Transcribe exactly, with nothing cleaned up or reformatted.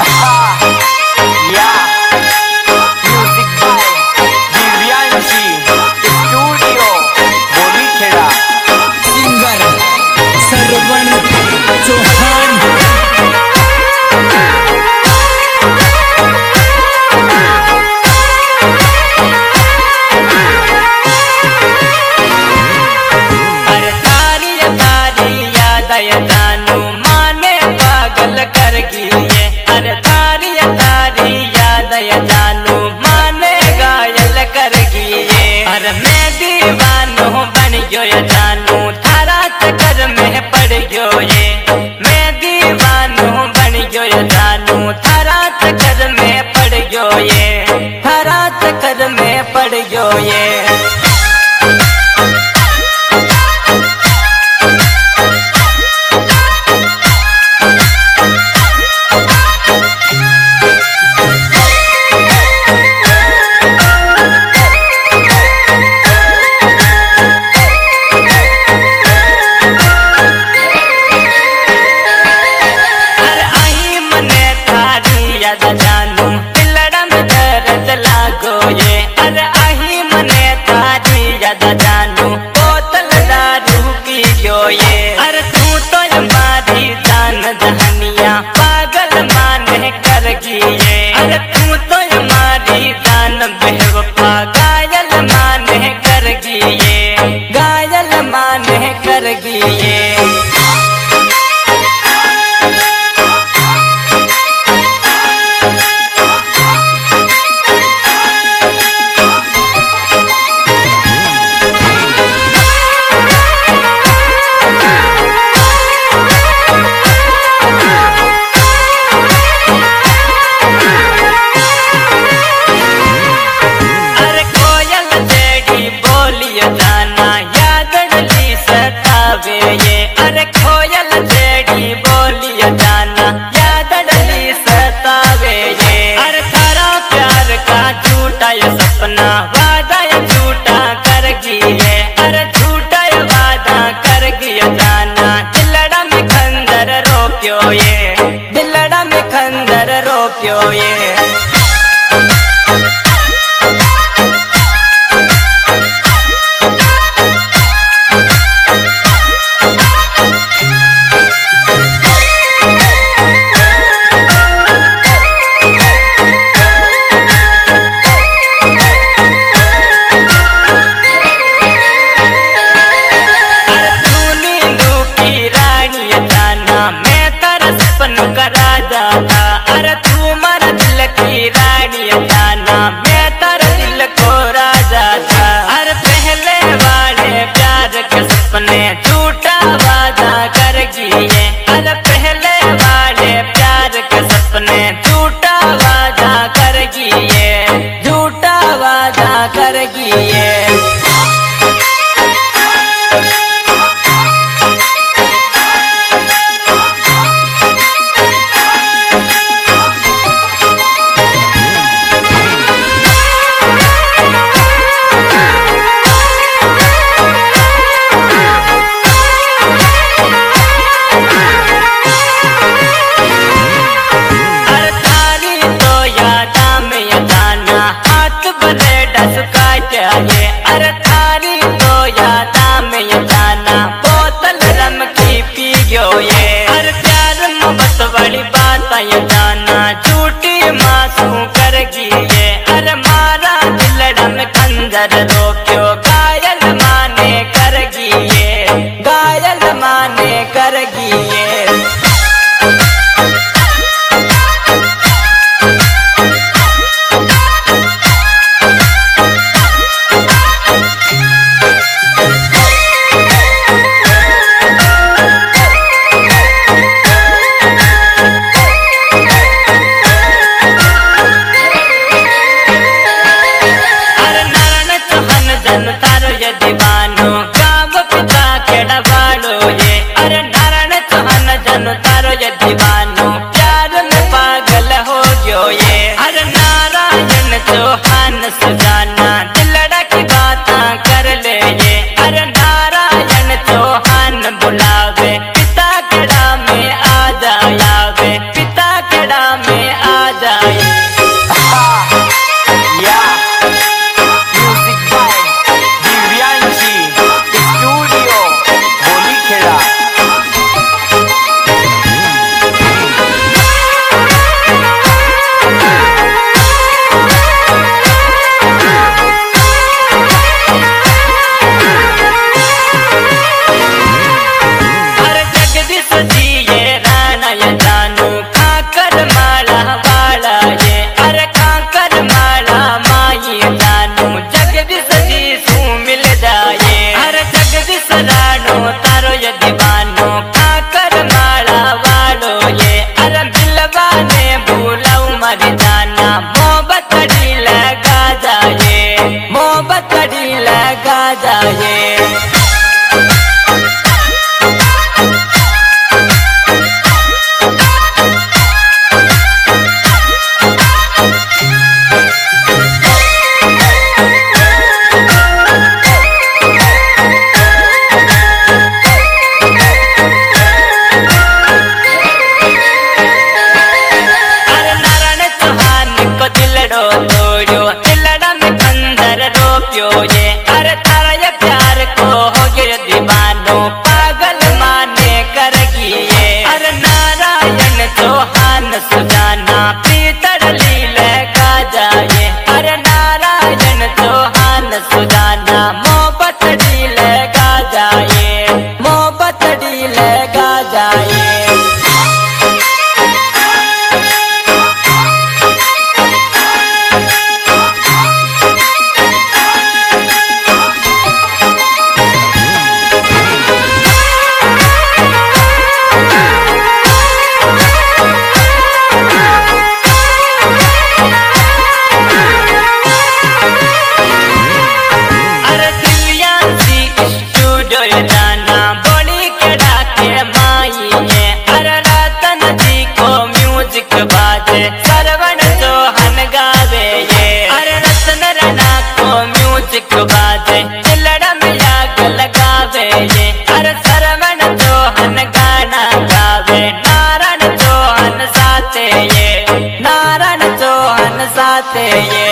अरे नारायण जानू काकर माला वाला ये अरे काकर माला माई जानू जग बिसरी सू मिल जाए अरे जग बिसरानो तारो ये दीवानो काकर माला वालो ये अरे मिलवा ने भूलाऊ मर जाना मोहब्बत लगा जाए मोहब्बत लगा जाए। ये अरे तारा ये प्यार को हो गया दीवानो पागल माने करगी ये अरे नारायण चौहान सुजाना पीतर लीले का जाए अरे नारायण चौहान सुजाना मोहब्बत लीले का जाए मोहब्बत लीले का जाए। सरवण चौहान गावे ये अरे रतन रना को म्यूजिक बाजे चिल्लड़ में आग लगावे ये अरे सरवण चौहान गाना गावे नारायण चौहान साथे ये नारायण चौहान साथे ये।